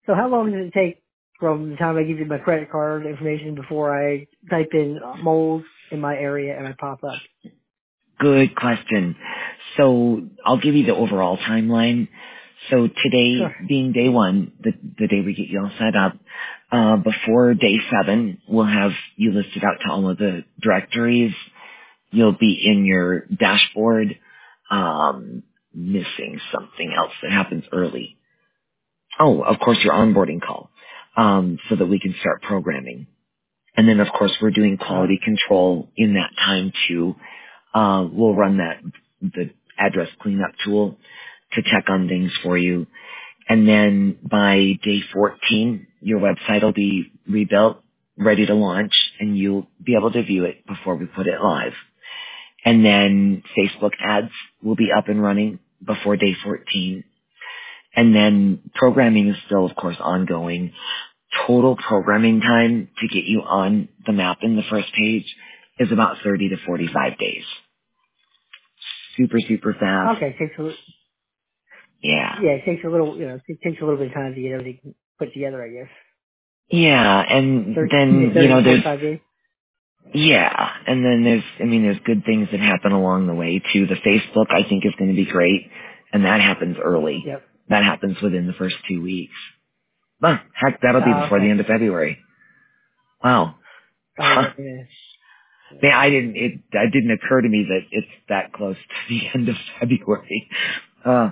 So how long does it take from the time I give you my credit card information before I type in moles in my area and I pop up?
Good question. So I'll give you the overall timeline. So
Sure.
today being day one, the, the day we get you all set up, uh, before day seven, we'll have you listed out to all of the directories. You'll be in your dashboard, um, missing something else that happens early. Oh, of course, your onboarding call, um, so that we can start programming. And then, of course, we're doing
Uh,
quality control in that time too. Uh, we'll run that, the address cleanup tool to check on things for you. And then by day fourteen, your website will be rebuilt, ready to launch, and you'll be able to view it before we put it live. And then Facebook ads will be up and running before day fourteen. And then programming is still, of course, ongoing. Total programming time to get you on the map in the first page is about thirty to forty-five days. Super, super fast.
okay, it takes a,
Yeah.
yeah, it takes a little, you know, it takes a little bit of time to get everything put together, I guess.
Yeah, and
thirty, you
then,
say
you
thirty
know,
to
there's,
forty-five days?
yeah, and then there's, I mean, there's good things that happen along the way too. The Facebook, I think, is going to be great, and that happens early.
Yep.
That happens within the first two weeks. Well, heck, that'll be
Oh,
before the
okay.
end of February. Wow.
Oh, yeah, yeah.
Man, I didn't, it, it didn't occur to me that it's that close to the end of February. Uh,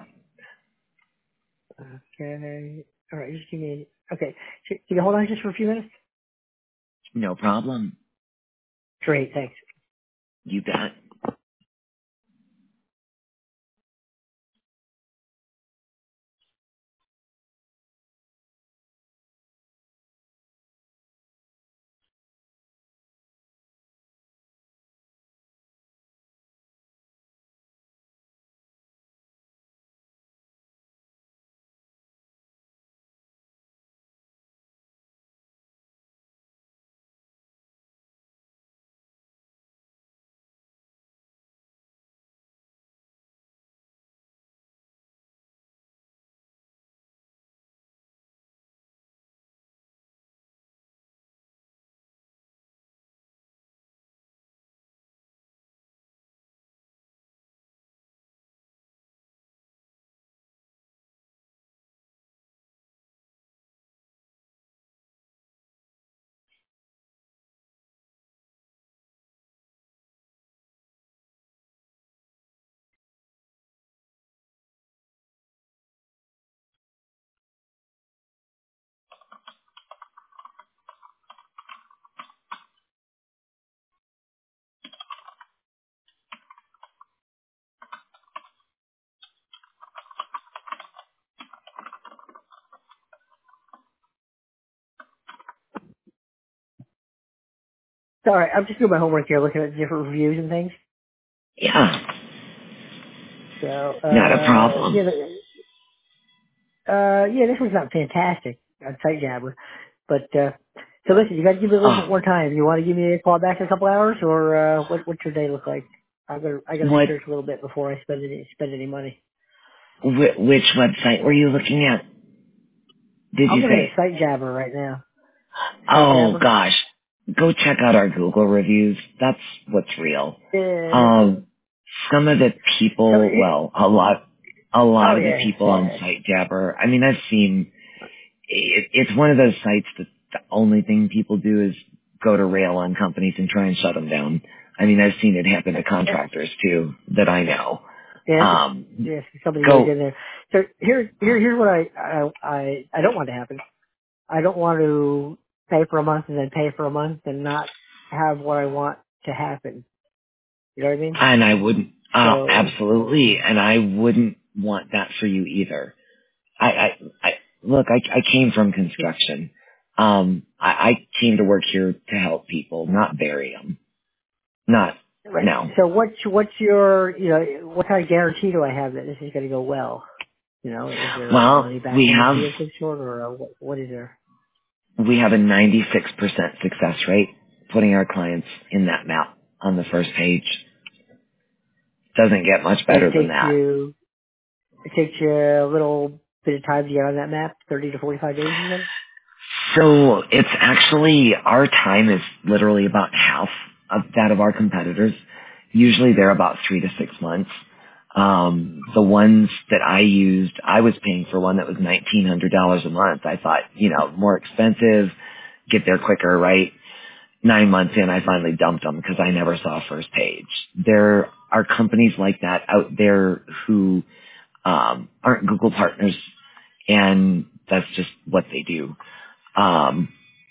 Okay. All right, just give me, okay. Can you hold on just for a few minutes?
no problem.
Great, thanks.
You bet.
All right, I'm just doing my homework here, looking at different reviews and things.
Yeah,
So,
not a
uh,
problem.
yeah, the- uh, yeah, this one's not fantastic on SiteJabber, but, uh, so listen, you got to give me a little bit
Oh,
more time. You want to give me a call back in a couple hours, or uh, what? What's your day look like? I got to I got to
what,
research a little bit before I spend any spend any money.
wh- which website were you looking at? Did
I'm
you
looking
say?
at SiteJabber right now.
Oh
SiteJabber.
gosh, go check out our Google reviews. That's what's real.
Uh,
Um, some of the
so,
people,
it,
well, a lot, a lot
oh
of the
yeah,
people on
yeah,
SiteJabber. I mean, I've seen it, it's one of those sites that the only thing people do is go to rail on companies and try and shut them down. I mean, I've seen it happen to contractors too that I know.
yeah.
Um,
Yes, somebody goes
go
in there. So here, here, here's what I, I, I, I don't want to happen. I don't want to pay for a month and then pay for a month and not have what I want to happen. You know what I mean?
and I wouldn't, uh,
So,
absolutely, and I wouldn't want that for you either. I, I, I look, I, I came from construction. Um, I, I came to work here to help people, not bury them. Not,
right.
no.
So what's, what's your, you know, what kind of guarantee do I have that this is going to go well? You know, is there a
Well,
money back
we have,
guarantee of some sort, or a, what, what is there?
we have a ninety-six percent success rate putting our clients in that map on the first page. Doesn't get much
And it
better than
takes
that.
you, it takes you a little bit of time to get on that map? Thirty to forty-five days, you said?
So it's actually, our time is literally about half of that of our competitors. Usually they're about three to six months. Um, the ones that I used, I was paying for one that was nineteen hundred dollars a month. I thought, you know, more expensive, get there quicker, right? Nine months in, I finally dumped them because I never saw a first page. There are companies like that out there who um, aren't Google partners, and that's just what they do. Um,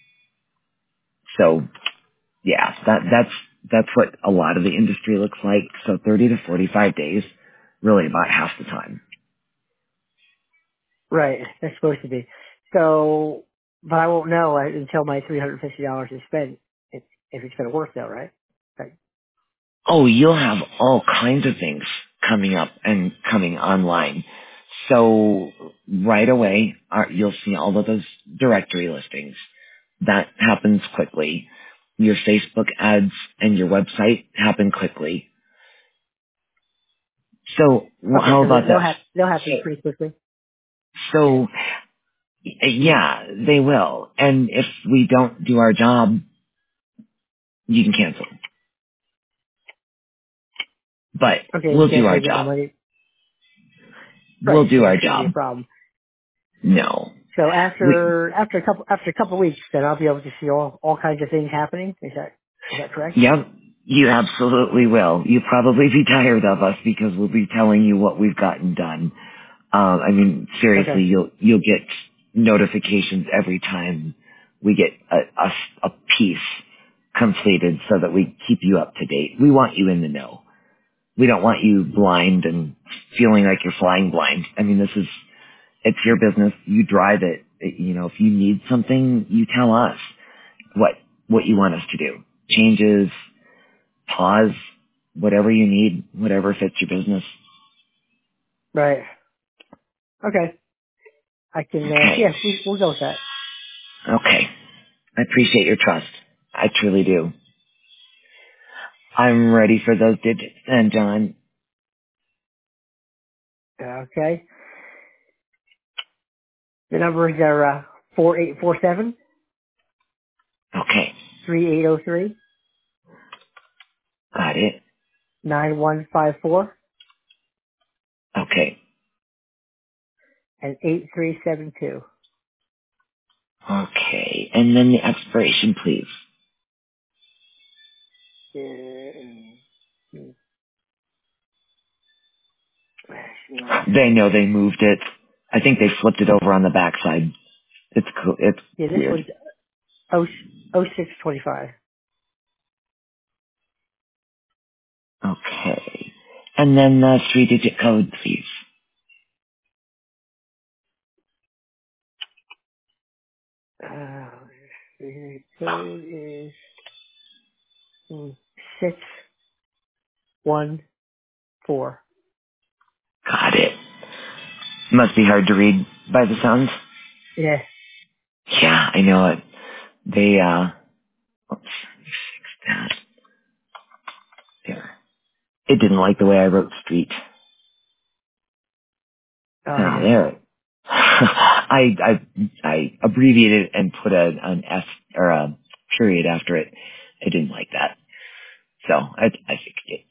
so yeah, that that's that's what a lot of the industry looks like. So thirty to forty-five days, really about half the time.
Right. That's supposed to be. So, but I won't know uh, until my three hundred fifty dollars is spent if, if it's going to work though, right? Right.
Oh, you'll have all kinds of things coming up and coming online. So right away, uh, you'll see all of those directory listings. That happens quickly. Your Facebook ads and your website happen quickly. So wh-
Okay,
how
so they-
about
they'll
this?
have, they'll happen
So,
pretty quickly.
so yeah, they will. And if we don't do our job, you can cancel. But
Okay, you
we'll do
can't
our
really get my
job.
money.
We'll
Right,
do
so it
our
shouldn't be a
job.
problem.
No.
So
We,
after, after a couple, after a couple of weeks, then I'll be able to see all, all kinds of things happening. Is that, is that correct?
yep, you absolutely will. You'll probably be tired of us because we'll be telling you what we've gotten done. Um, I mean, seriously,
Okay.
you'll you'll get notifications every time we get a, a, a piece completed so that we keep you up to date. We want you in the know. We don't want you blind and feeling like you're flying blind. I mean, this is, it's your business. You drive it. It- You know, if you need something, you tell us what, what you want us to do. Changes, pause, whatever you need, whatever fits your business.
Right. Okay. I can, uh,
Okay.
yeah, we, we'll go with that.
Okay. I appreciate your trust. I truly do. I'm ready for those digits then, John.
Okay. The numbers are, uh, four eight four seven,
Okay.
three eight zero three,
Got it.
nine one five four,
Okay.
and eight three seven two.
Okay. And then the expiration, please. They know they moved it. I think they flipped it over on the backside. It's cool. It's
Yeah, this
weird.
one's oh oh six twenty five.
Okay. And then the three-digit code, please.
Uh, the code is mm, six one four.
Got it. Must be hard to read by the sounds.
Yeah.
Yeah, I know it. They, uh, oops, let me fix that. There. It didn't like the way I wrote street.
Oh
Ah,
yeah.
there. I, I, I abbreviated it and put a, an S or a period after it. I didn't like that. So I, I fixed it.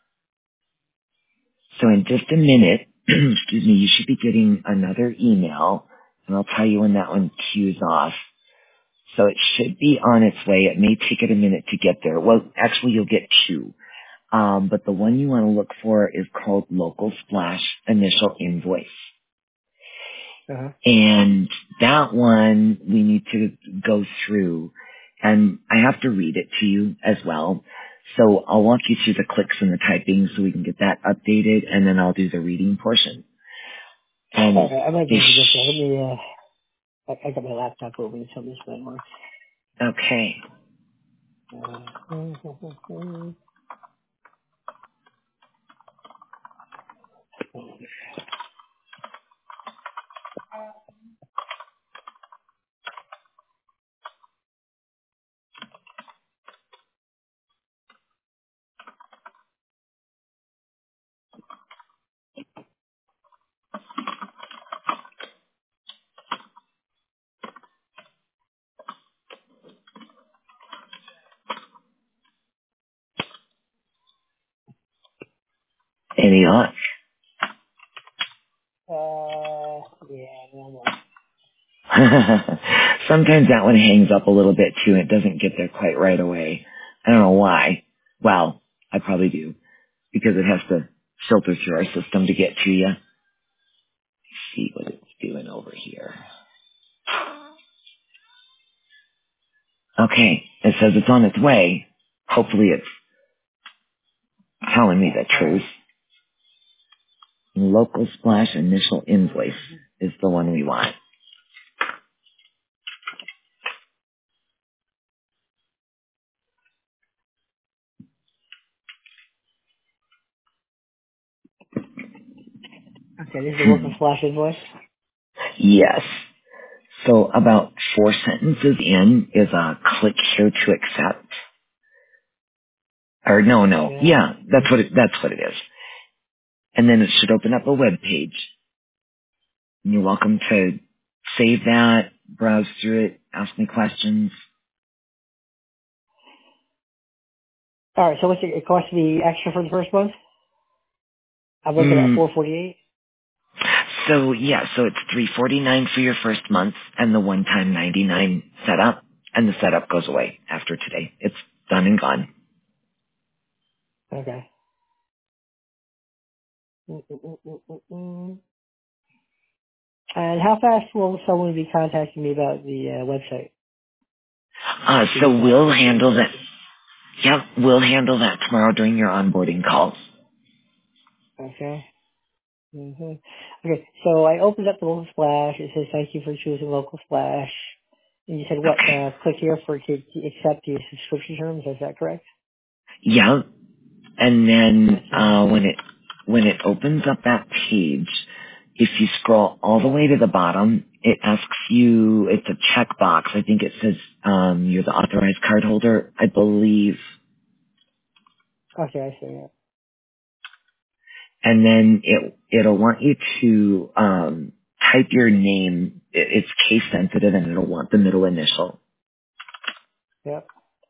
So in just a minute, excuse me, you should be getting another email, and I'll tell you when that one cues off. So it should be on its way. It may take it a minute to get there. Well, actually, you'll get two. Um, but the one you want to look for is called Local Splash Initial Invoice.
Uh huh.
And that one we need to go through, and I have to read it to you as well. So I'll walk you through the clicks and the typing so we can get that updated, and then I'll do the reading portion. And
Okay, I might be
they
able to get there. Let
sh-
me. Uh, I, I got my laptop open. Tell me this might work.
okay.
Uh,
Any luck?
Uh, yeah, no more.
Sometimes that one hangs up a little bit too. It doesn't get there quite right away. I don't know why. Well, I probably do because it has to filter through our system to get to you. Let's see what it's doing over here. Okay, it says it's on its way. Hopefully it's telling me the truth. Local Splash initial invoice is the one we want.
Okay, this is the Local Splash invoice.
Yes. So about four sentences in is a click here to accept. Or no, no.
Okay.
Yeah, that's what it, that's what it is. And then it should open up a web page. And you're welcome to save that, browse through it, ask me questions.
All right, so what's it, it cost me extra for the first month? I'm looking at
Mm,
four forty-eight.
so yeah, so it's three forty-nine for your first month and the one-time ninety-nine setup. And the setup goes away after today. It's done and gone.
Okay. Mm, mm, mm, mm, mm, mm. And how fast will someone be contacting me about the uh, website
Uh,
to
so
get that
we'll
the
handle that.
information?
Yep, we'll handle that tomorrow during your onboarding calls.
Okay. hmm Okay, so I opened up the Local Splash. It says, thank you for choosing Local Splash. And you said, what,
Okay.
uh, click here for to, to accept your subscription terms. Is that correct?
Yep. And then
Okay.
uh, when it when it opens up that page, if you scroll all the way to the bottom, it asks you. It's a checkbox. I think it says um, you're the authorized cardholder, I believe.
Okay, I see it.
And then it it'll want you to um, type your name. It, it's case sensitive, and it'll want the middle initial.
Yep.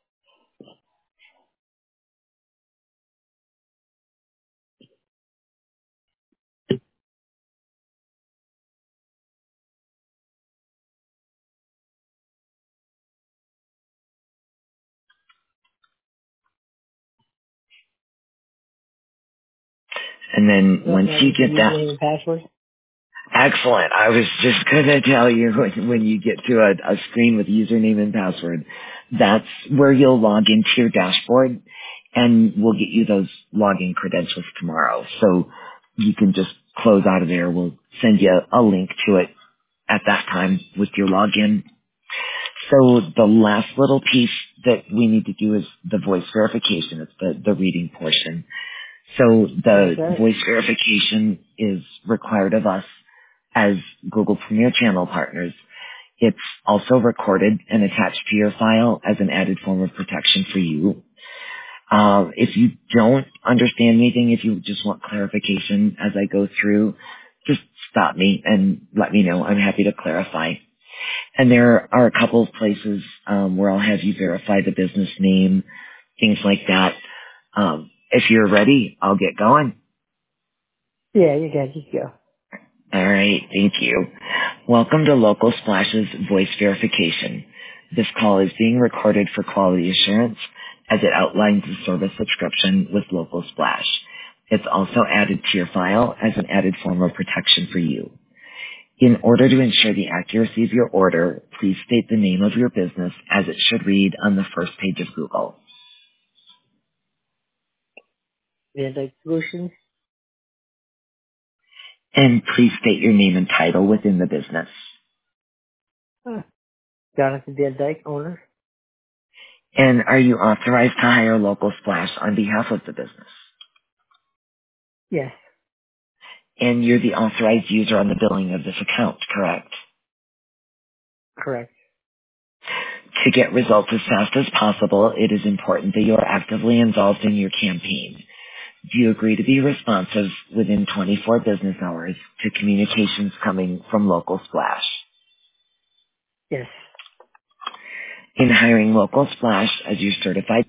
And then
Yep,
once
now
you
there's the
get that.
username and password.
Excellent. I was just going to tell you when, when you get to a, a screen with username and password, that's where you'll log into your dashboard and we'll get you those login credentials tomorrow. So you can just close out of there. We'll send you a link to it at that time with your login. So the last little piece that we need to do is the voice verification. It's the, the reading portion. So the
Okay.
voice verification is required of us as Google Premier Channel partners. It's also recorded and attached to your file as an added form of protection for you. Uh, if you don't understand anything, if you just want clarification as I go through, just stop me and let me know. I'm happy to clarify. And there are a couple of places um, where I'll have you verify the business name, things like that. Um, if you're ready, I'll get going.
Yeah, you got you go.
All right, thank you. Welcome to Local Splash's voice verification. This call is being recorded for quality assurance as it outlines the service subscription with Local Splash. It's also added to your file as an added form of protection for you. In order to ensure the accuracy of your order, please state the name of your business as it should read on the first page of Google.
Yeah, the solutions.
And please state your name and title within the business.
Huh. Jonathan Van Dyke, owner.
And are you authorized to hire Local Splash on behalf of the business?
Yes,
And you're the authorized user on the billing of this account, correct?
correct.
To get results as fast as possible, it is important that you are actively involved in your campaign. Do you agree to be responsive within twenty-four business hours to communications coming from Local Splash?
Yes.
In hiring Local Splash as your certified